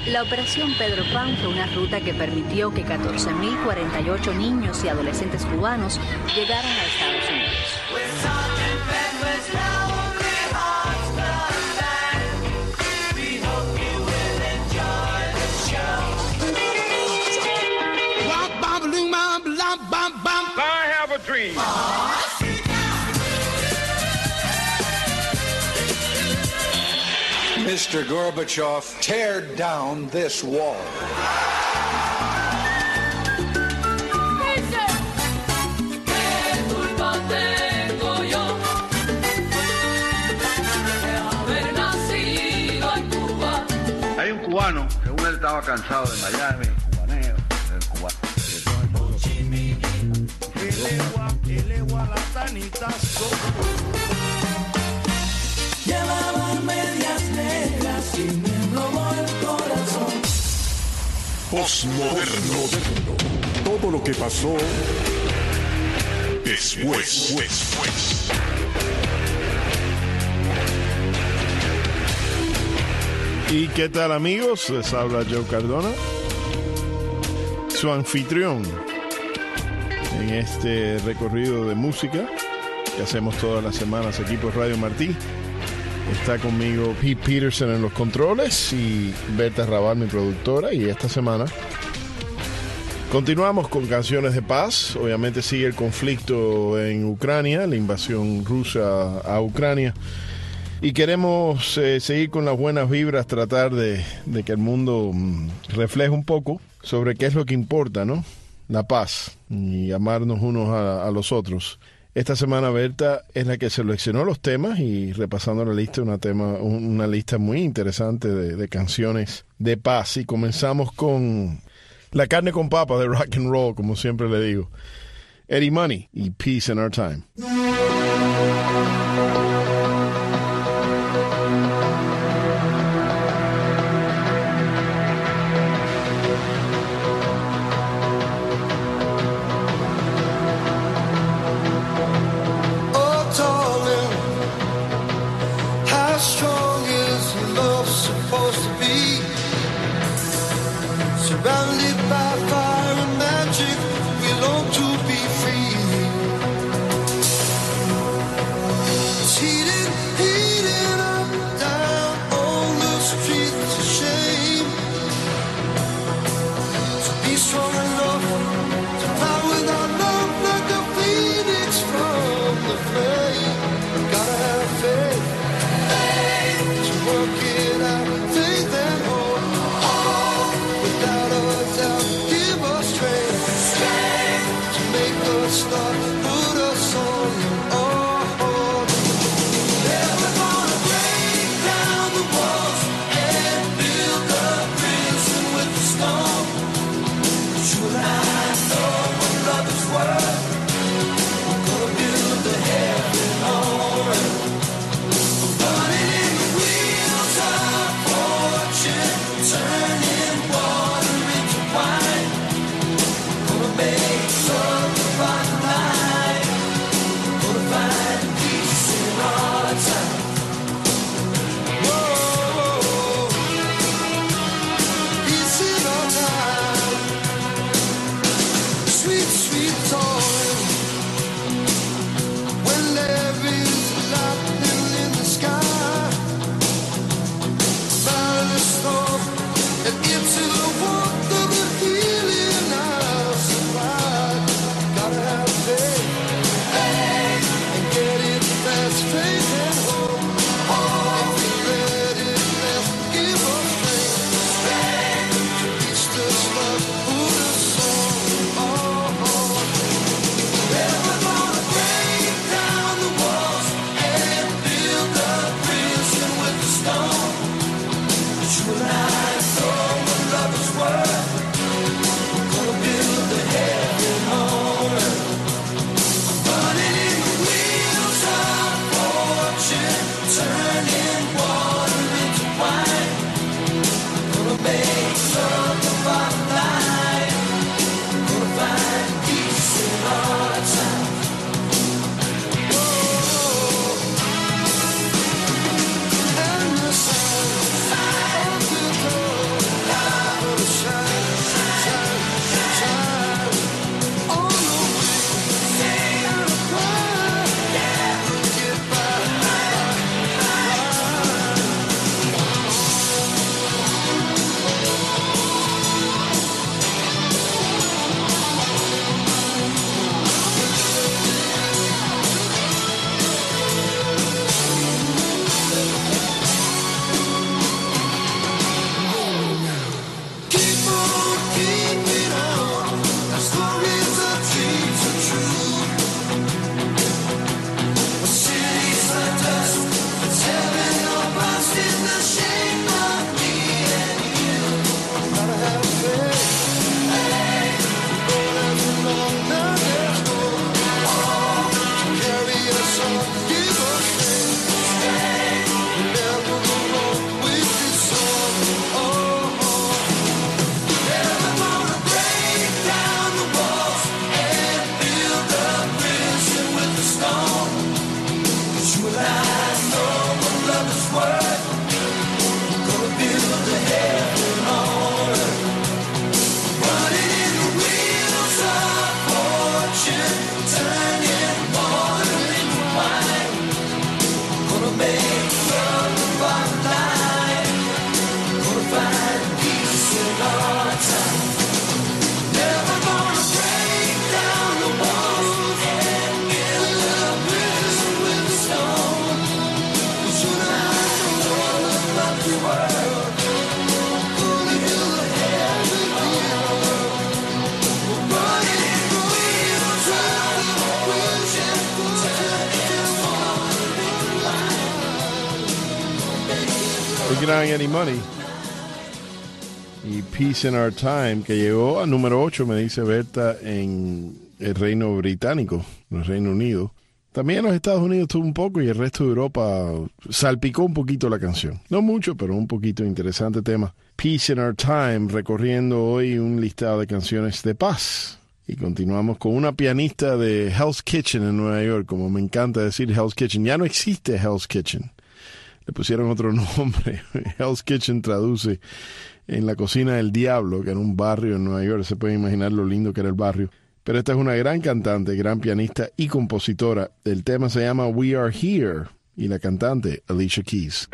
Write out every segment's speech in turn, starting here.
La Operación Pedro Pan fue una ruta que permitió que 14.048 niños y adolescentes cubanos llegaran a Estados Unidos. I have a dream. Mr. Gorbachev, tear down this wall. Hay un cubano, según él estaba cansado de Miami, cubaneo, del cubano. Llevaba medias negras y me robó el corazón. Postmoderno. Todo lo que pasó después. ¿Y qué tal, amigos? Les habla Joe Cardona, su anfitrión en este recorrido de música que hacemos todas las semanas aquí por Radio Martí. Está conmigo Pete Peterson en los controles y Berta Raval, mi productora. Y esta semana continuamos con canciones de paz. Obviamente sigue el conflicto en Ucrania, la invasión rusa a Ucrania. Y queremos seguir con las buenas vibras, tratar de que el mundo refleje un poco sobre qué es lo que importa, ¿no? La paz y amarnos unos a los otros. Esta semana Berta es la que seleccionó los temas y repasando la lista, una lista muy interesante de canciones de paz. Y comenzamos con La carne con papa de rock and roll, como siempre le digo. Eddie Money y Peace in Our Time. Surrounded by fire and magic, we long to be free. It's heating up, down on the streets of shame. So be strong enough to fly with our love like a phoenix from the flame. Gotta have faith, to work it out, faith and hope. Start, put us on, oh, yeah, we're gonna break down the walls and build a prison with the stone. You and I know what love is worth. We're gonna build the heaven on earth. Running in the wheels of fortune, turning water into wine. Gonna make love right. El gran Eddie Money y Peace in Our Time, que llegó al número 8, me dice Berta, en el Reino Británico, en el Reino Unido. También en los Estados Unidos tuvo un poco y el resto de Europa salpicó un poquito la canción. No mucho, pero un poquito. Interesante tema. Peace in Our Time, recorriendo hoy un listado de canciones de paz. Y continuamos con una pianista de Hell's Kitchen en Nueva York, como me encanta decir Hell's Kitchen. Ya no existe Hell's Kitchen. Le pusieron otro nombre. Hell's Kitchen traduce en la cocina del diablo, que era un barrio en Nueva York. Se puede imaginar lo lindo que era el barrio. Pero esta es una gran cantante, gran pianista y compositora. El tema se llama We Are Here y la cantante Alicia Keys.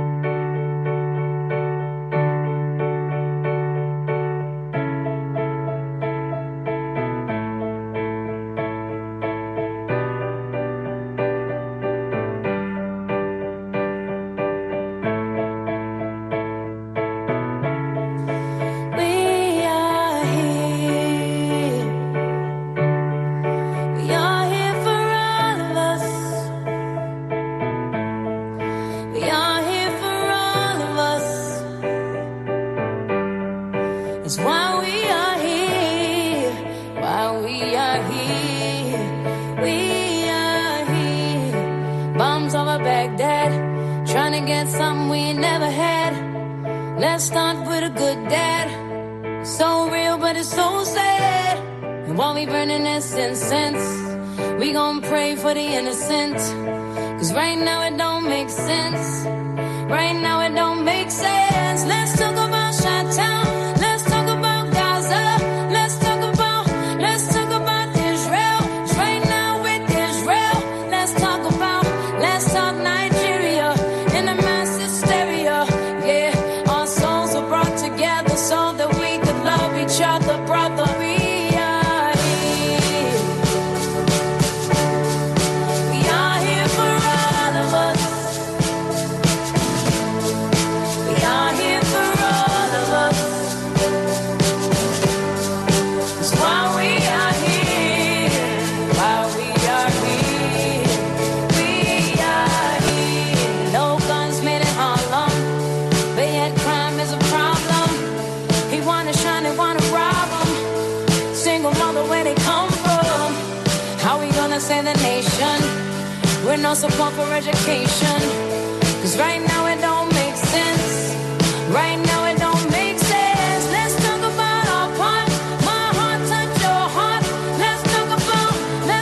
Support for education, 'cause right now it don't make sense. Right now it don't make sense. Let's talk about our part. My heart touch your heart. Let's talk about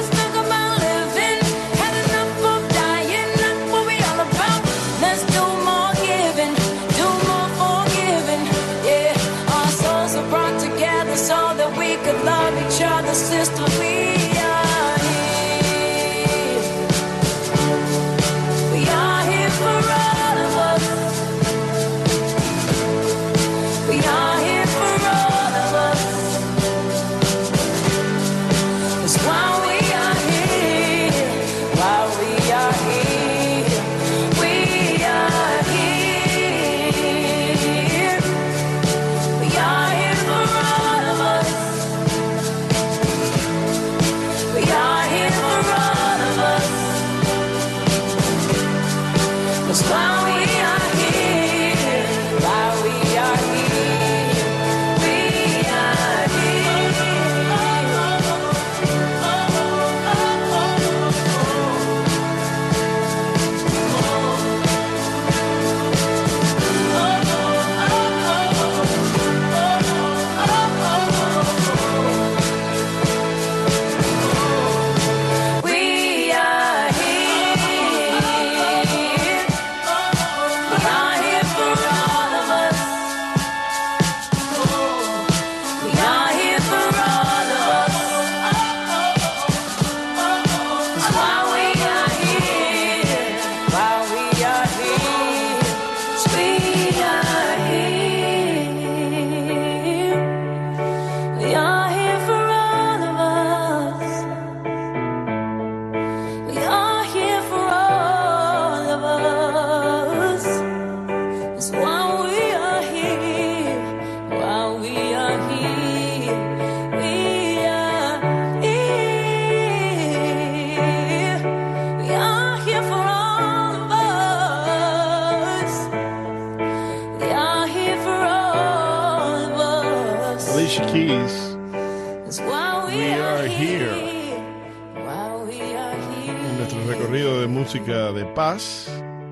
living. Had enough of dying, that's what we all about. Let's do more giving, do more forgiving. Yeah, our souls are brought together so that we could love each other, sister. Alicia Keys. That's why We are here. Why we are here. En nuestro recorrido de música de paz.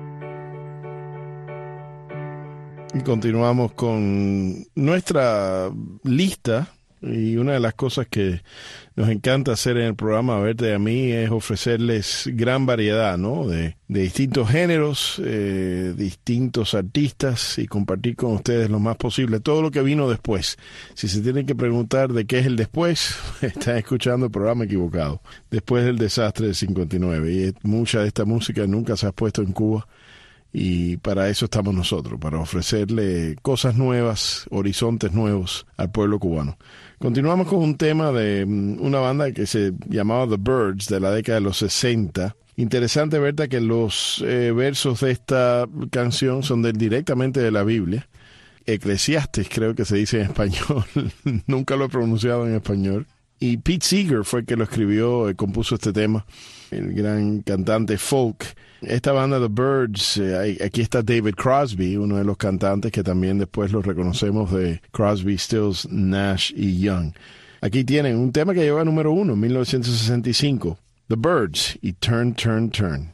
Y continuamos con nuestra lista. Y una de las cosas que nos encanta hacer en el programa A Verte a mí es ofrecerles gran variedad, ¿no? De distintos géneros, distintos artistas y compartir con ustedes lo más posible todo lo que vino después. Si se tienen que preguntar de qué es el después, están escuchando el programa equivocado. Después del desastre del 59. Y mucha de esta música nunca se ha puesto en Cuba. Y para eso estamos nosotros, para ofrecerle cosas nuevas, horizontes nuevos al pueblo cubano. Continuamos con un tema de una banda que se llamaba The Byrds, de la década de los 60. Interesante, Berta, que los versos de esta canción son directamente de la Biblia. Eclesiastes, creo que se dice en español. Nunca lo he pronunciado en español. Y Pete Seeger fue el que lo escribió, compuso este tema, el gran cantante folk. Esta banda The Byrds, aquí está David Crosby, uno de los cantantes que también después los reconocemos de Crosby, Stills, Nash y Young. Aquí tienen un tema que llegó a número 1 en 1965, The Byrds y Turn, Turn, Turn.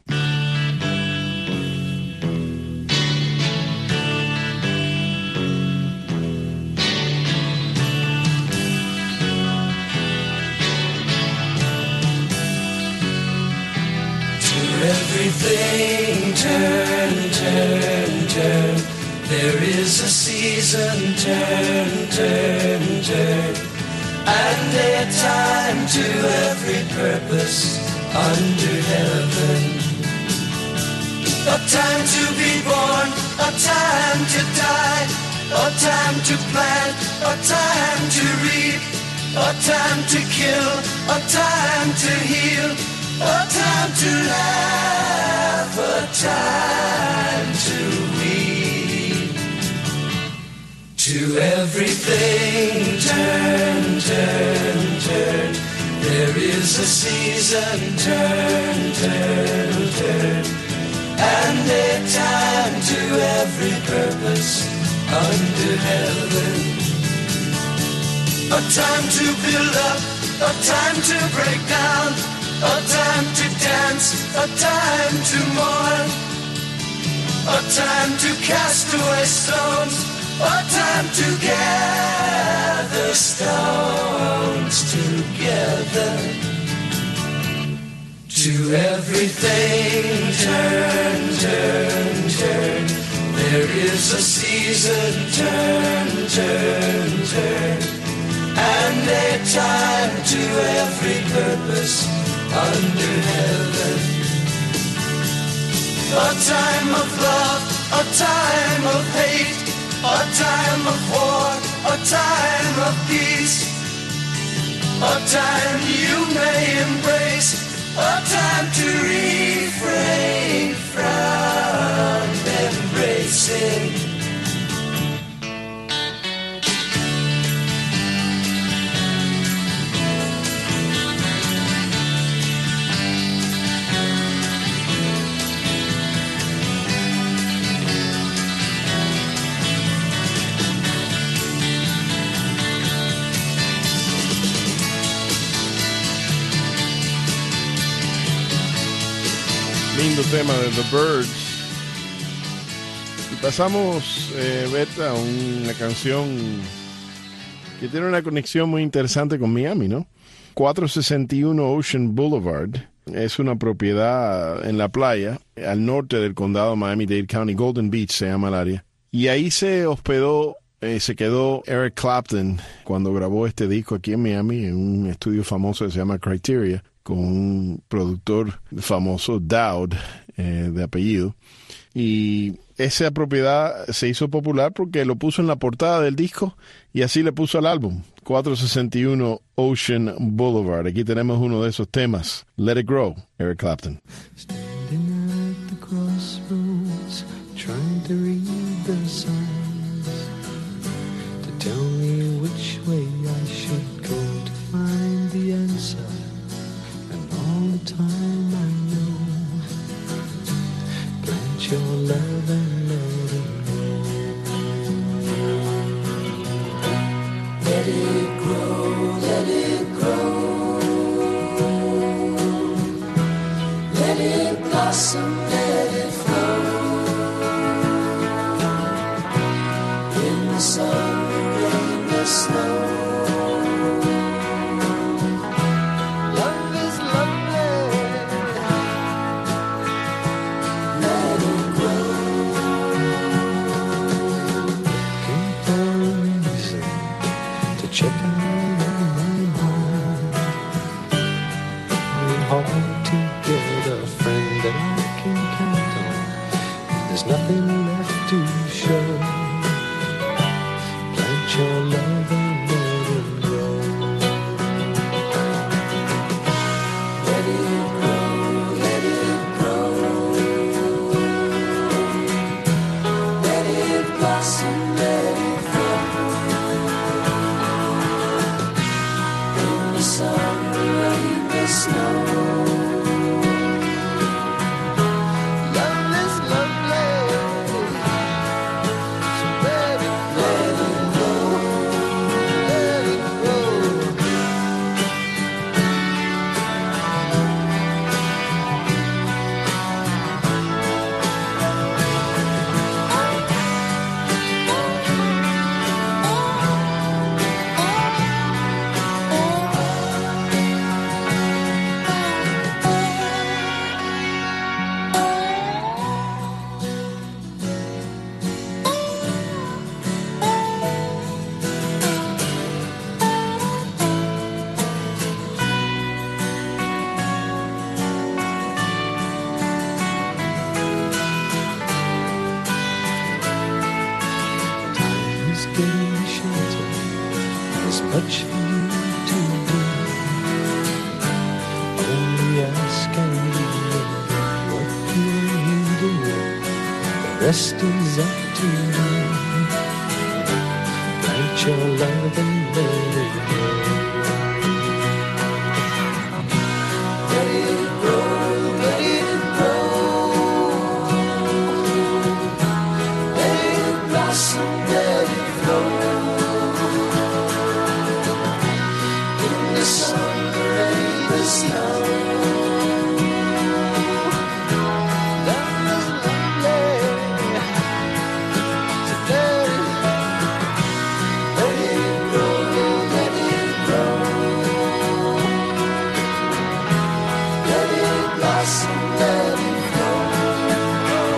Everything turn, turn, turn. There is a season, turn, turn, turn. And a time to every purpose under heaven. A time to be born, a time to die, a time to plant, a time to reap, a time to kill, a time to heal. A time to laugh, a time to weep. To everything turn, turn, turn. There is a season, turn, turn, turn. And a time to every purpose under heaven. A time to build up, a time to break down. A time to dance, a time to mourn, a time to cast away stones, a time to gather stones together. To everything turn, turn, turn. There is a season, turn, turn, turn. And a time to every purpose under heaven. A time of love, a time of hate, a time of war, a time of peace, a time you may embrace, a time to refrain from embracing. Lindo tema de The Byrds. Y pasamos, Berta, a una canción que tiene una conexión muy interesante con Miami, ¿no? 461 Ocean Boulevard es una propiedad en la playa, al norte del condado de Miami-Dade County. Golden Beach se llama el área. Y ahí se hospedó, se quedó Eric Clapton cuando grabó este disco aquí en Miami, en un estudio famoso que se llama Criteria, con un productor famoso, Dowd, de apellido. Y esa propiedad se hizo popular porque lo puso en la portada del disco y así le puso al álbum, 461 Ocean Boulevard. Aquí tenemos uno de esos temas, Let It Grow, Eric Clapton. Standing at the crossroads, trying to read the signs, to tell me which way I should go to find the answer. All the time I know, plant your love and let it grow. Let it there's nothing left to show. Plant your love and let it grow. Let it grow, let it grow. Let it blossom, let it grow. In the sun, the rain, the snow. Much for you to do. Only ask and remember what you do. The rest is up to you. Plant your love and let it grow. Let it grow, let it grow. Let it blossom, let it flow. The sun, the rain, the snow. Love is lovely. So let it grow, let it grow. Let it blossom, let it grow.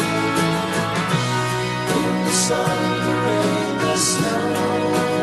In the sun, the rain, the snow.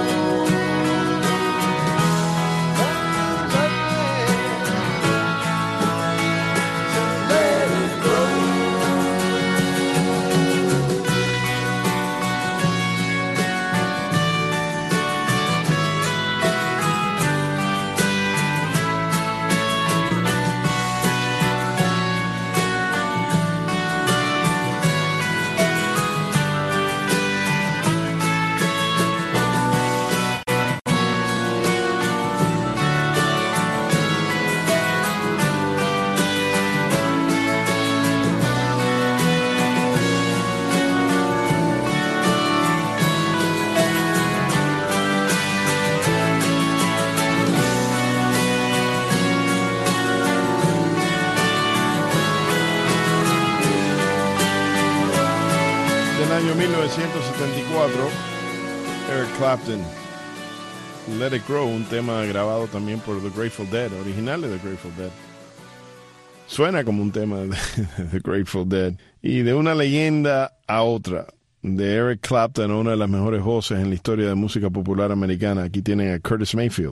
Año 1974, Eric Clapton, Let It Grow, un tema grabado también por The Grateful Dead, original de The Grateful Dead. Suena como un tema de The Grateful Dead. Y de una leyenda a otra, de Eric Clapton, una de las mejores voces en la historia de música popular americana. Aquí tienen a Curtis Mayfield.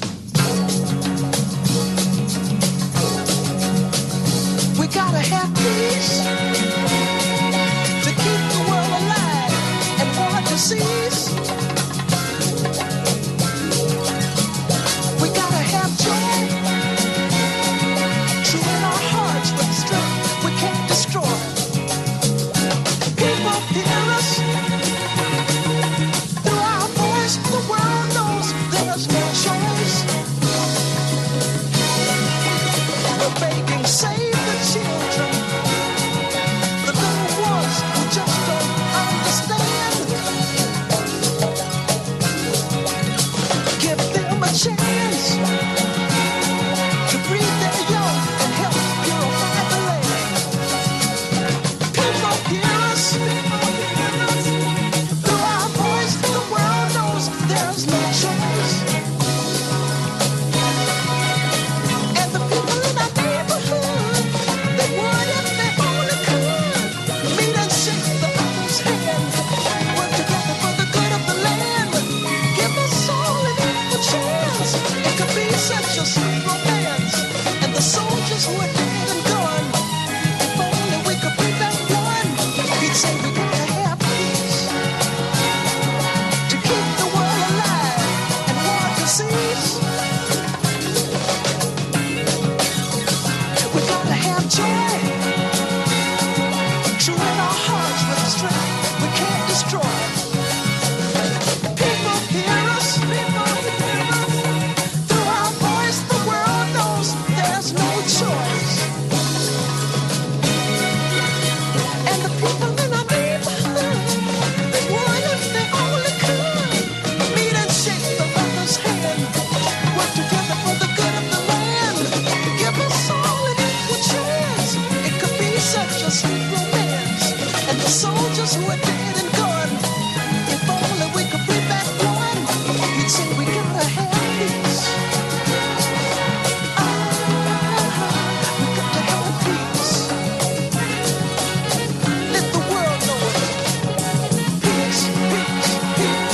We gotta have peace to keep the world alive and war to cease. We gotta have joy true in our hearts with strength we can't destroy. People hear us through our voice. The world knows there's no choice. romance. And the soldiers who are dead and gone, if only we could bring back one, you'd say we gotta have peace. We gotta have peace. Let the world know it. Peace, peace, peace.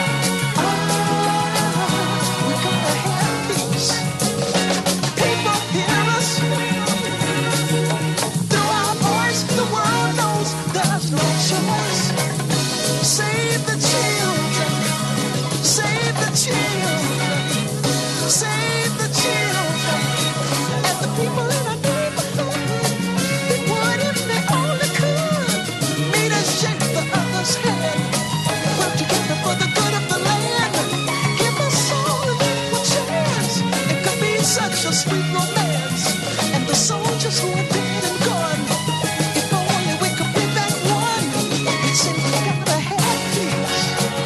We gotta have peace. People hear us. Through our voice, the world knows there's no choice. Save the children. Save the children. Save the children. And the people in our neighborhood, they would if they only could. Meet us, shake the other's hand. Work together for the good of the land. Give us all an equal chance. It could be such a sweet romance. And the soldiers who are dead and gone, if only we could bring back one, you'd say we gotta have peace.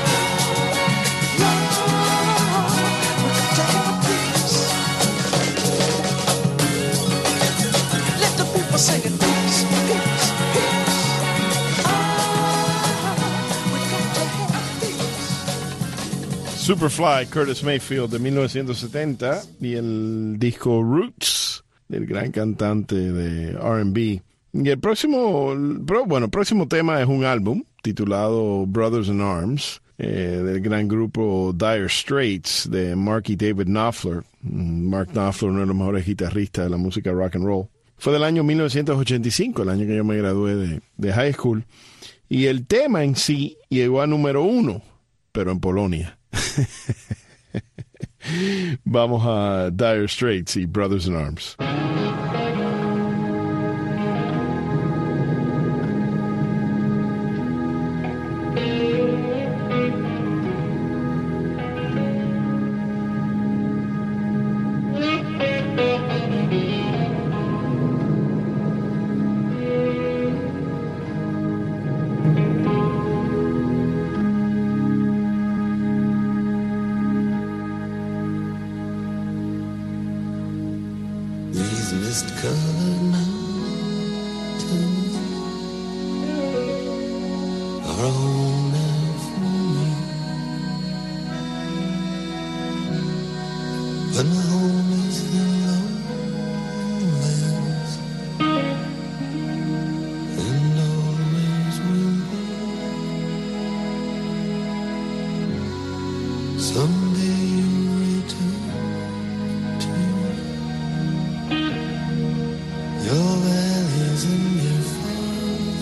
Lord, we gotta have peace. Let the people sing it, peace, peace, peace. We gotta have peace. Superfly, Curtis Mayfield de 1970 y el disco Roots del gran cantante de R&B. Y el próximo tema es un álbum titulado Brothers in Arms del gran grupo Dire Straits de Mark y David Knopfler. Mark Knopfler, uno de los mejores guitarristas de la música rock and roll. Fue del año 1985, el año que yo me gradué de high school. Y el tema en sí llegó a número 1, pero en Polonia. Vamos a Dire Straits y Brothers in Arms. These mist-colored mountains are a home now for me, but my home is the lowlands, and always will be. Someday you'll return to your valleys and your falls,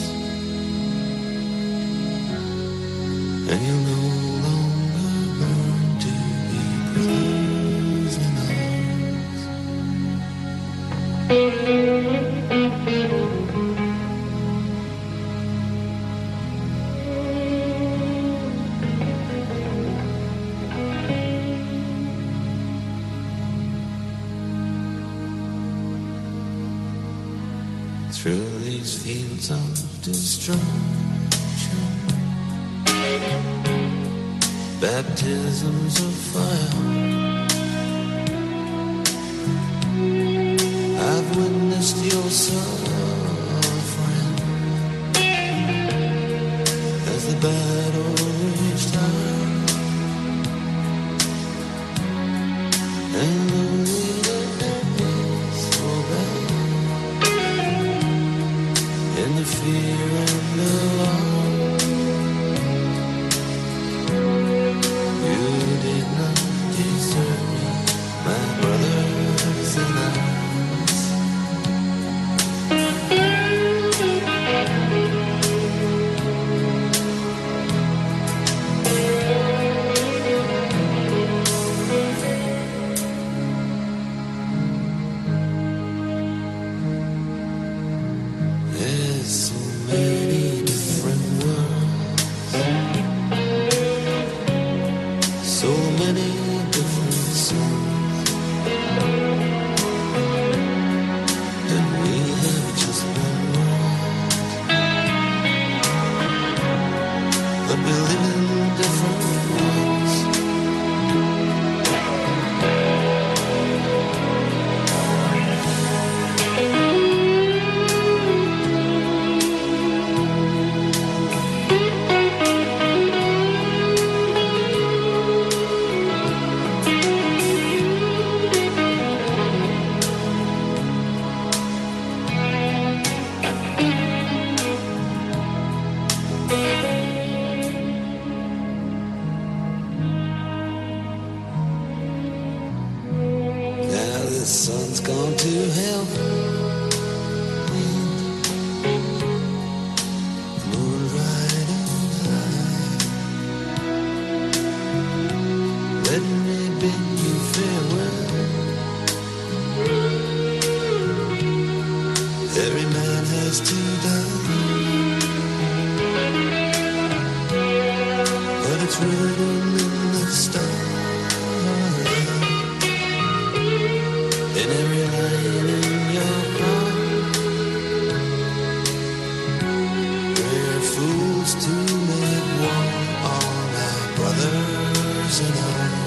and you'll no longer burn to be brothers in arms. Through these fields of destruction, baptisms of fire, I've witnessed your suffering as the battle raged high, and the wilderness so bad, and the fear and the alarm. You did not deserve me, my brothers in arms. There's so many different worlds, so many different souls, souls to live one, all our brothers in arms.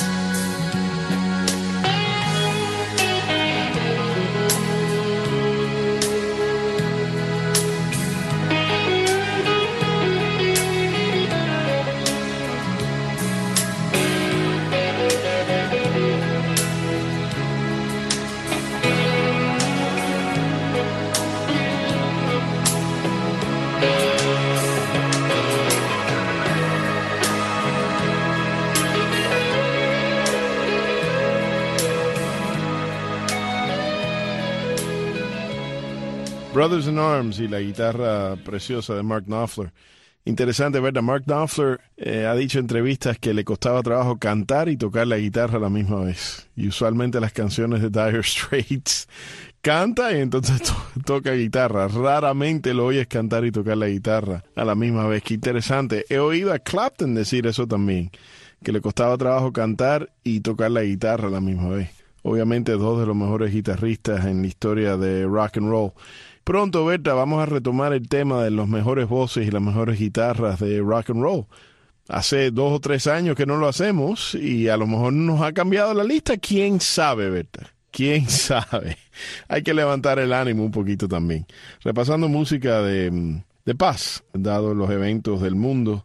Brothers in Arms y la guitarra preciosa de Mark Knopfler. Interesante, ¿verdad? Mark Knopfler ha dicho en entrevistas que le costaba trabajo cantar y tocar la guitarra a la misma vez. Y usualmente las canciones de Dire Straits canta y entonces toca guitarra. Raramente lo oyes cantar y tocar la guitarra a la misma vez. Qué interesante. He oído a Clapton decir eso también, que le costaba trabajo cantar y tocar la guitarra a la misma vez. Obviamente dos de los mejores guitarristas en la historia de rock and roll. Pronto, Berta, vamos a retomar el tema de los mejores voces y las mejores guitarras de rock and roll. Hace 2 o 3 años que no lo hacemos y a lo mejor nos ha cambiado la lista. ¿Quién sabe, Berta? ¿Quién sabe? Hay que levantar el ánimo un poquito también. Repasando música de paz, dado los eventos del mundo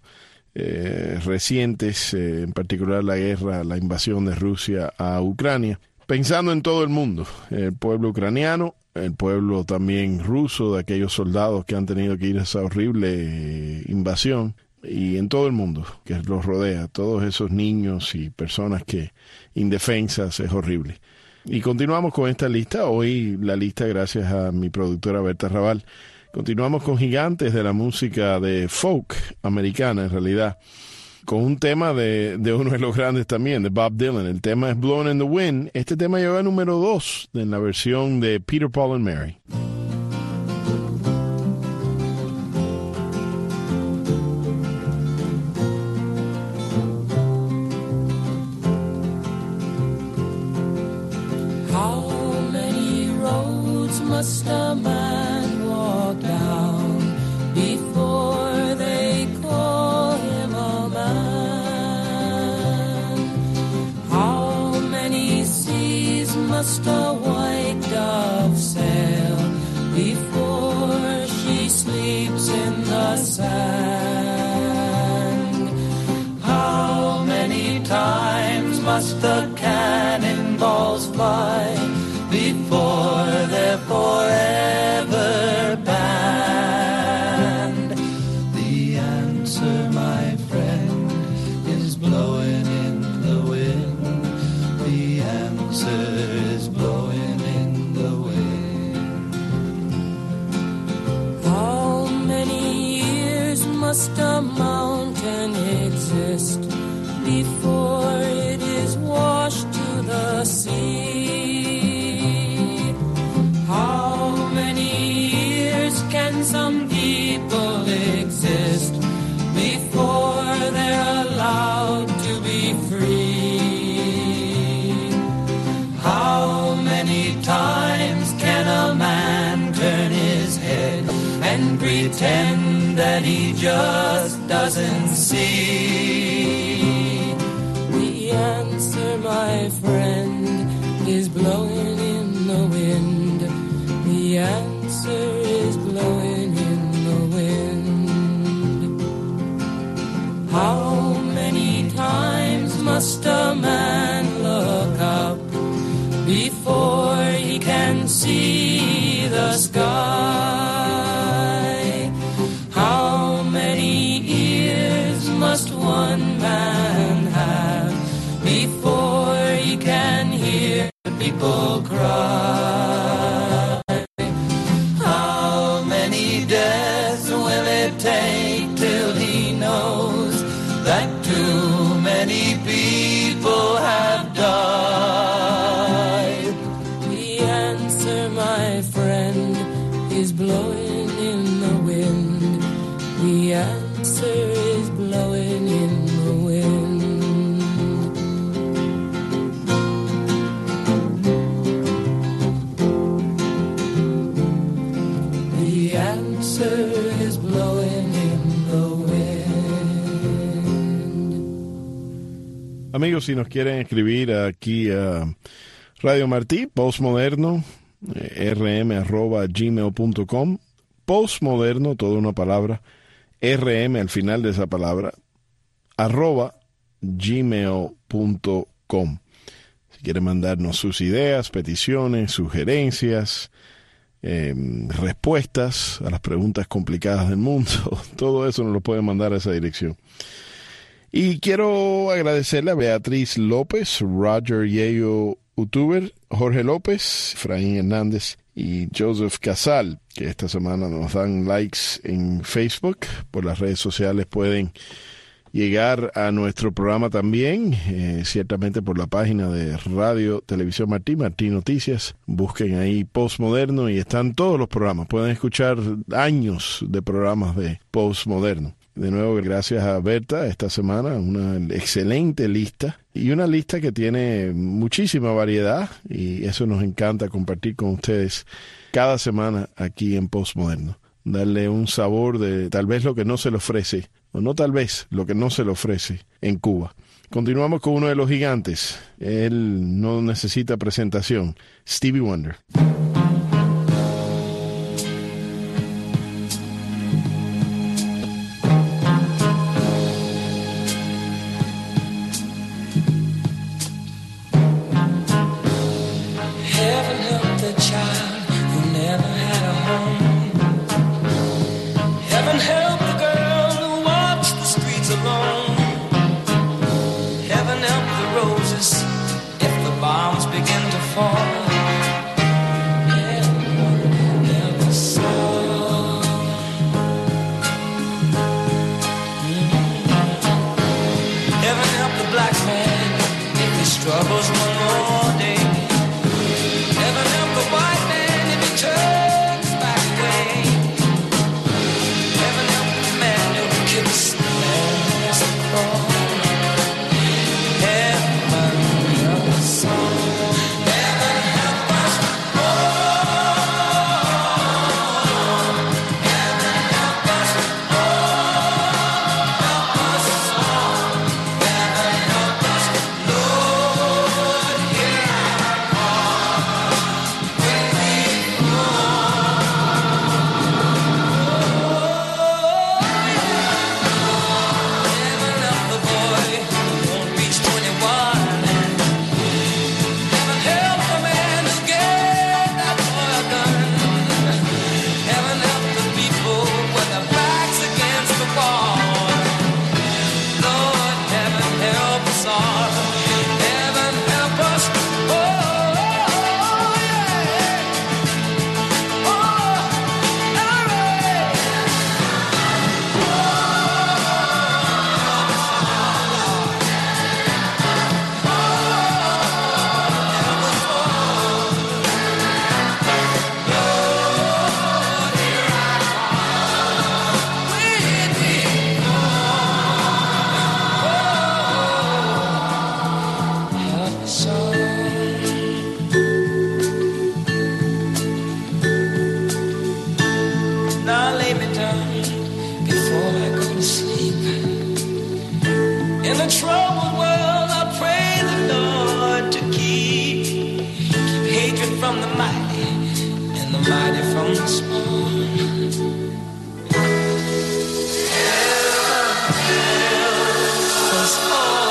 recientes, en particular la guerra, la invasión de Rusia a Ucrania. Pensando en todo el mundo, el pueblo ucraniano, el pueblo también ruso, de aquellos soldados que han tenido que ir a esa horrible invasión, y en todo el mundo que los rodea, todos esos niños y personas que indefensas, es horrible. Y continuamos con esta lista, hoy la lista gracias a mi productora Berta Raval. Continuamos con gigantes de la música de folk americana en realidad, con un tema de uno de los grandes también, de Bob Dylan. El tema es Blowin' in the Wind. Este tema llegó a número 2 en la versión de Peter, Paul and Mary. How many roads must a man walk down before they call him a man? How many seas must a white dove sail before she sleeps in the sand? How many times must the cannonballs fly before they're forever banned? The answer, my friend, is blowing in the wind. The answer is blowing in the wind. How many years must a mountain exist before it is washed to the sea? How many years can some people exist before they're allowed to be free? How many times can a man turn his head and pretend that he just doesn't see? The answer, my friend, is blowing in the wind. The answer is blowing in the wind. How many times must a man look up before he can see the sky? How many ears must one man have before he can hear people cry? How many deaths will it take till he knows that too many people have died? The answer, my friend, is blowing in the wind. The answer is blowing in the wind. The answer is blowing in the Amigos, si nos quieren escribir aquí a Radio Martí, postmoderno, rm@gmail.com, postmoderno, toda una palabra, rm al final de esa palabra, @gmail.com. Si quieren mandarnos sus ideas, peticiones, sugerencias, respuestas a las preguntas complicadas del mundo, todo eso nos lo pueden mandar a esa dirección. Y quiero agradecerle a Beatriz López, Roger Yello Utuber, Jorge López, Efraín Hernández y Joseph Casal, que esta semana nos dan likes en Facebook. Por las redes sociales pueden llegar a nuestro programa también, ciertamente por la página de Radio Televisión Martí, Martí Noticias. Busquen ahí Postmoderno y están todos los programas. Pueden escuchar años de programas de Postmoderno. De nuevo, gracias a Berta esta semana, una excelente lista y una lista que tiene muchísima variedad, y eso nos encanta compartir con ustedes cada semana aquí en Postmoderno. Darle un sabor de tal vez lo que no se le ofrece, o no tal vez lo que no se le ofrece en Cuba. Continuamos con uno de los gigantes. Él no necesita presentación, Stevie Wonder. Struggles one more day. Heaven help the white man if he turns back away. Heaven help the man who kicks the man as a crawl. Heaven help us all. Heaven help us all. Heaven help us all. Help us all. Heaven help us, Lord, hear our call. When we Heaven help the boy who won't reach 21. Heaven help the man who gave that boy a gun. Heaven help the people with their backs against the wall. Lord, heaven help us all. Heaven help us. Oh, yeah. Oh, all right. Help us all. Now lay me down before I go to sleep. In a troubled world, I pray the Lord to keep hatred from the mighty and the mighty from the small. Help us all.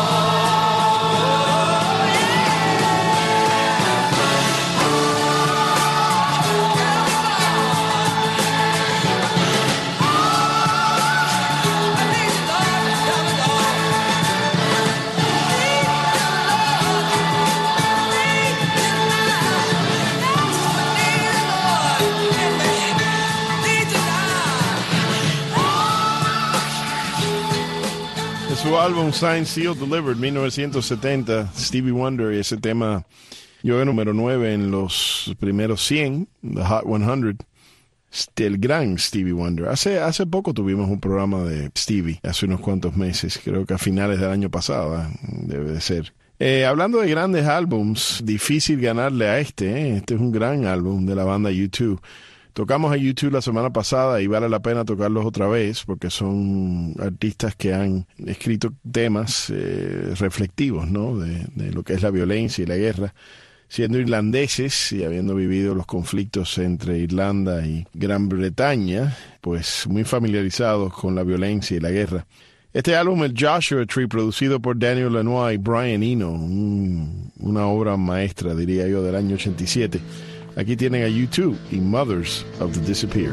De su álbum Signed, Sealed, Delivered, 1970, Stevie Wonder, y ese tema llegó a número 9 en los primeros 100, The Hot 100, el gran Stevie Wonder. Hace poco tuvimos un programa de Stevie, hace unos cuantos meses, creo que a finales del año pasado, debe de ser. Hablando de grandes álbums, difícil ganarle a este. Este es un gran álbum de la banda U2. Tocamos a YouTube la semana pasada y vale la pena tocarlos otra vez porque son artistas que han escrito temas reflectivos, ¿no? de lo que es la violencia y la guerra. Siendo irlandeses y habiendo vivido los conflictos entre Irlanda y Gran Bretaña, pues muy familiarizados con la violencia y la guerra. Este álbum, el Joshua Tree, producido por Daniel Lanois y Brian Eno, una obra maestra, diría yo, del año 87. Aquí tienen a U2 y Mothers of the Disappeared.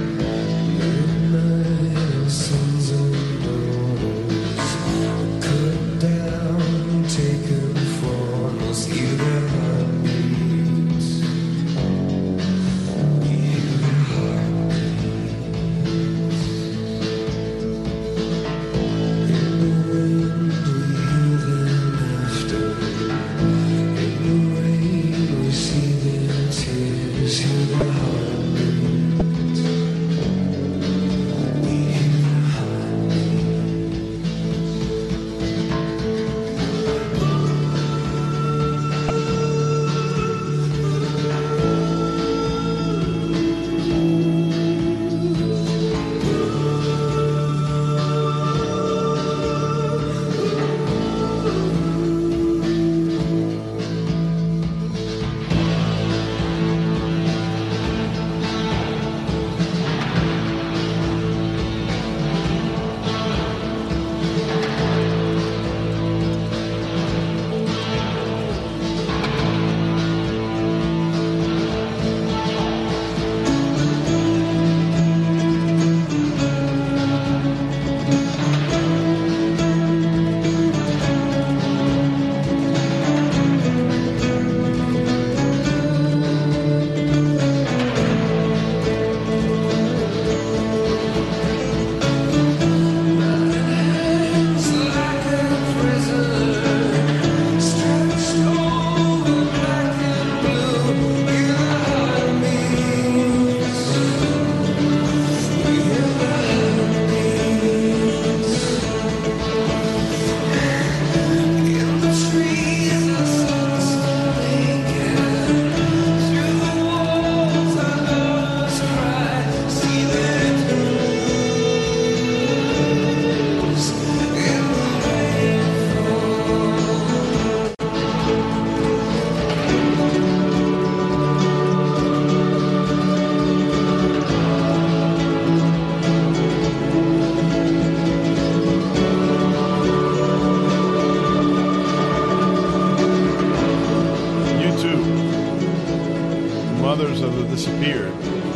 Mothers of the Disappeared,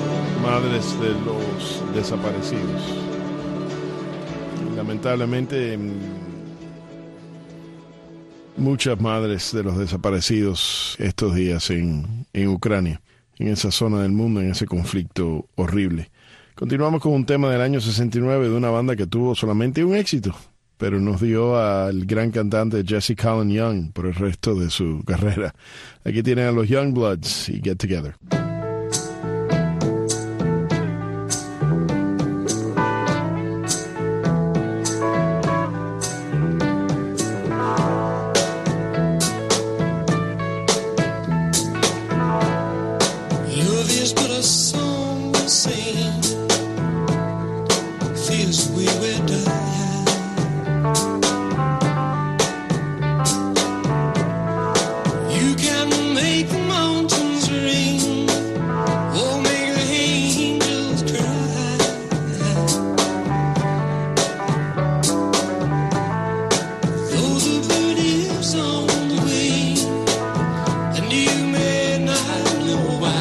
madres de los desaparecidos. Lamentablemente, muchas madres de los desaparecidos estos días en Ucrania, en esa zona del mundo, en ese conflicto horrible. Continuamos con un tema del año 69 de una banda que tuvo solamente un éxito, pero nos dio al gran cantante Jesse Colin Young por el resto de su carrera. Aquí tienen a los Youngbloods y Get Together. Love is but a song we sing, feels we were dying. You can make the mountains ring, or make the angels cry. Though the bird is on the wing, and you may not know why.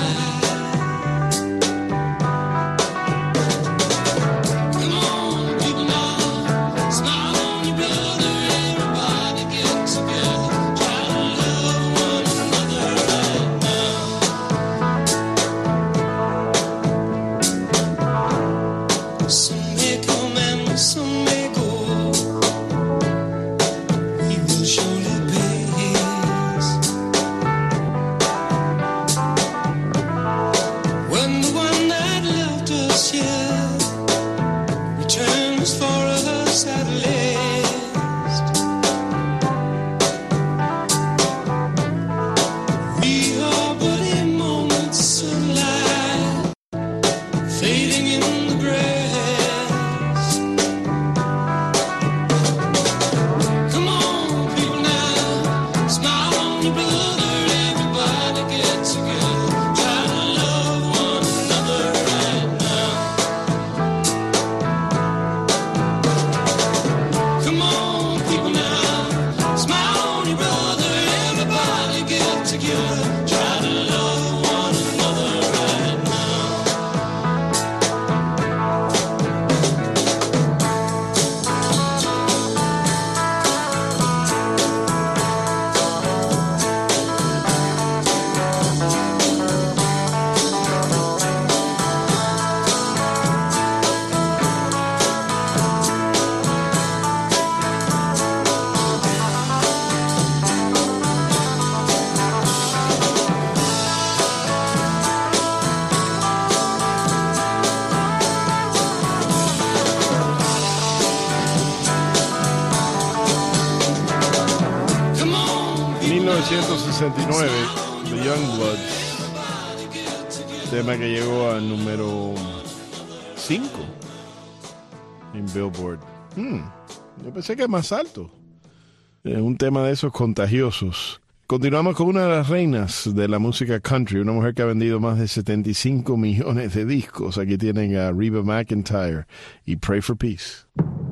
1969, The Youngbloods, tema que llegó al número 5 en Billboard. Yo pensé que es más alto. Un tema de esos contagiosos. Continuamos con una de las reinas de la música country, una mujer que ha vendido más de 75 millones de discos. Aquí tienen a Reba McEntire y Pray for Peace.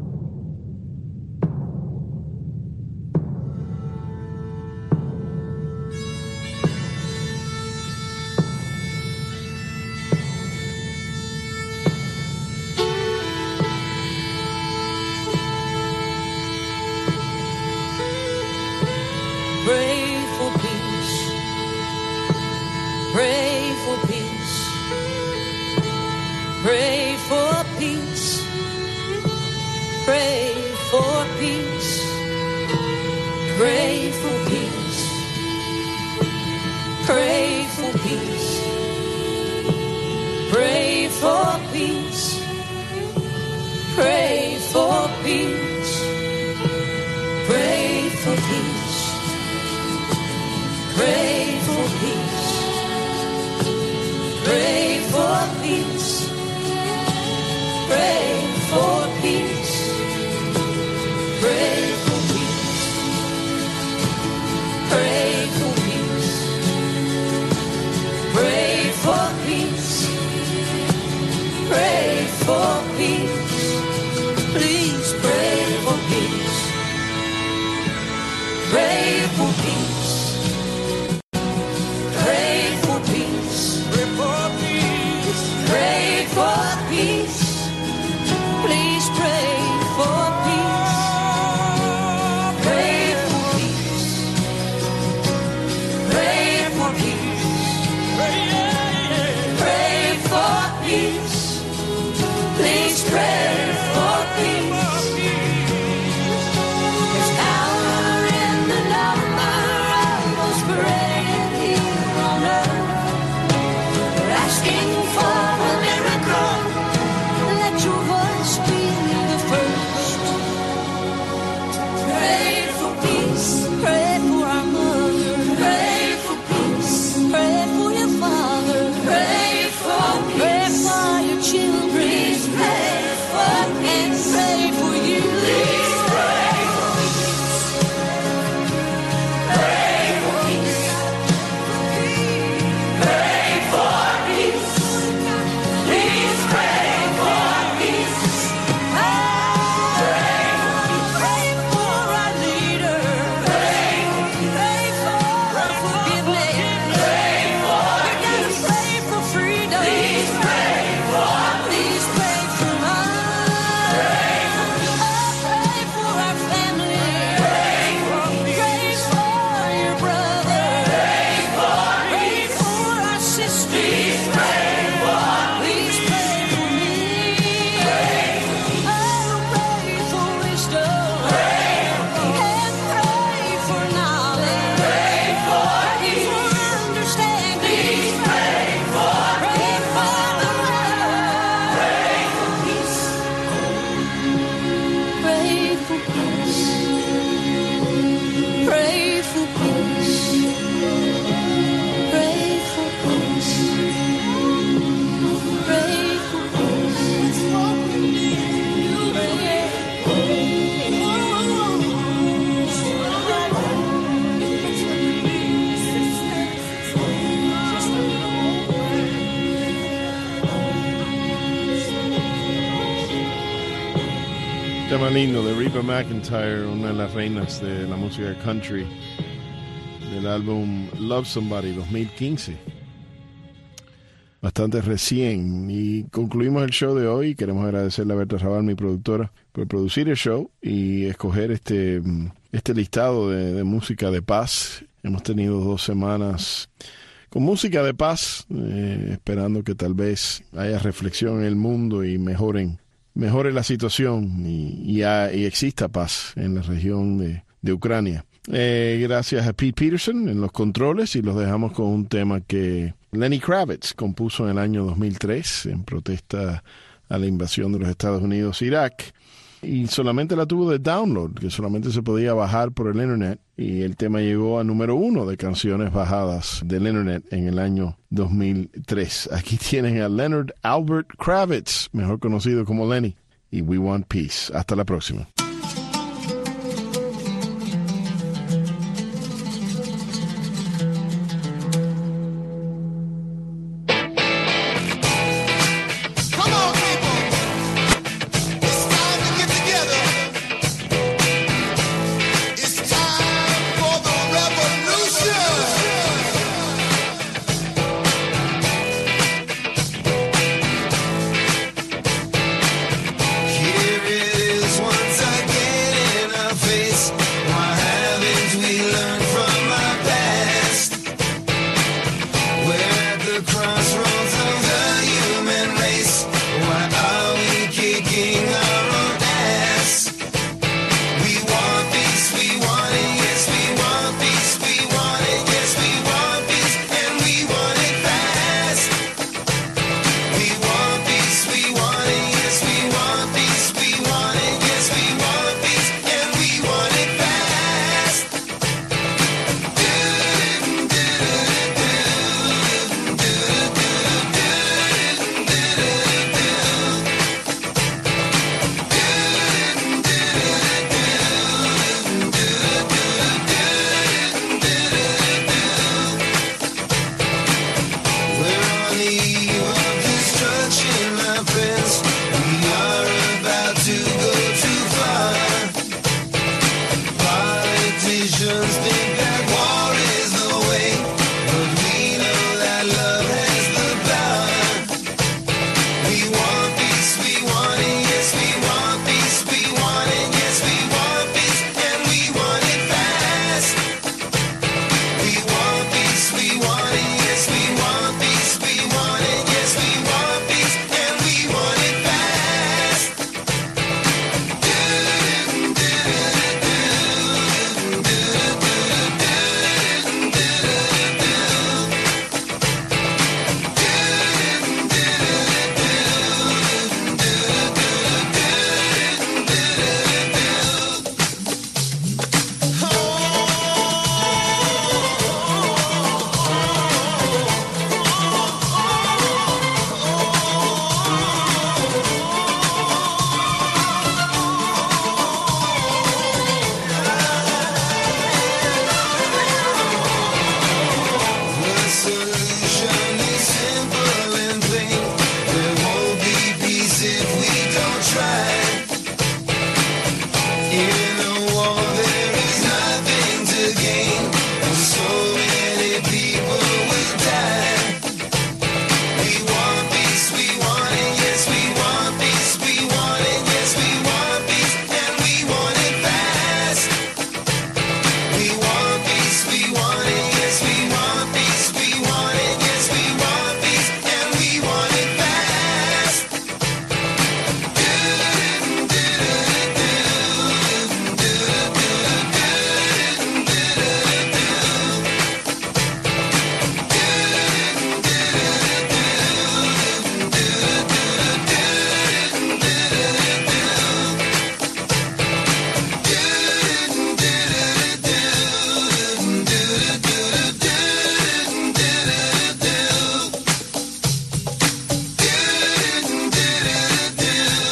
Pray for peace. Pray for peace. Pray for peace. Pray for peace. Pray for peace. Pray for peace. Pray for peace. Pray for peace. Pray for peace. Pray for peace. Pray for peace. Pray for peace. Pray for peace. Pray for peace. Pray for peace. Pray for peace. Please pray for peace. Pray for peace. Pray for peace. Pray for peace. Pray for peace. Please pray for peace. Pray for peace. Pray for peace. Pray for peace. Please pray for peace. There's power in the number of those praying here on earth. They're asking for a miracle. Let your voice be the first. Pray for peace. Pray for our mother. Pray for peace. Pray for your father. Pray for peace. Pray for your children. Please pray for peace. And pray for you. Please pray for peace. Pray for peace. Pray for peace. Please pray for peace. Pray for our leader. Pray for forgiveness. Pray for peace. Pray for freedom. Please pray for peace. Pray for us. Pray for our family. Pray for your brother. Pray for our sister. Please pray for me. Pray for wisdom. And pray for knowledge. Pray for understanding. Pray for the love. Pray for peace. Pray for peace. Pray for peace. Pray for peace. Pray for Tema lindo de Reba McEntire, una de las reinas de la música country, del álbum Love Somebody 2015. Bastante recién. Y concluimos el show de hoy. Queremos agradecerle a Berta Raval, mi productora, por producir el show y escoger este listado de música de paz. Hemos tenido 2 semanas con música de paz, esperando que tal vez haya reflexión en el mundo y mejore la situación y exista paz en la región de Ucrania. Gracias a Pete Peterson en los controles, y los dejamos con un tema que Lenny Kravitz compuso en el año 2003 en protesta a la invasión de los Estados Unidos a Irak. y solamente la tuvo de download, que solamente se podía bajar por el internet, y el tema llegó a número 1 de canciones bajadas del internet en el año 2003. Aquí tienen a Leonard Albert Kravitz, mejor conocido como Lenny, y We Want Peace. Hasta la próxima.